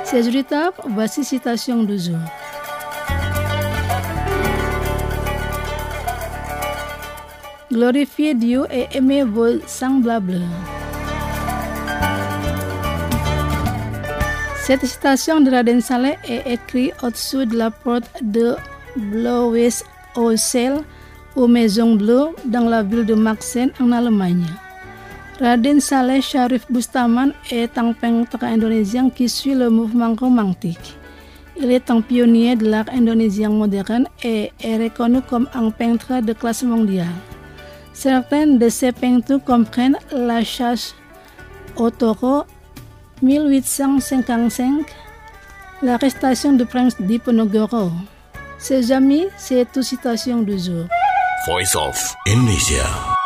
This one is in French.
Ces auditeurs, voici citation du jour. Glorifiez Dieu et aimez vos semblables. Cette citation de Raden Saleh est écrite au-dessus de la porte de Blaues Ossel aux Maisons Bleues dans la ville de Maxen en Allemagne. Raden Saleh Sharif Bustaman est un peintre indonésien qui suit le mouvement romantique. Il est un pionnier de l'art indonésien moderne et est reconnu comme un peintre de classe mondiale. Certaines de ses peintures comprennent La chasse au taureau 1855, l'arrestation du prince Diponegoro. Ses amis, c'est une citation du jour. Voice of Indonesia.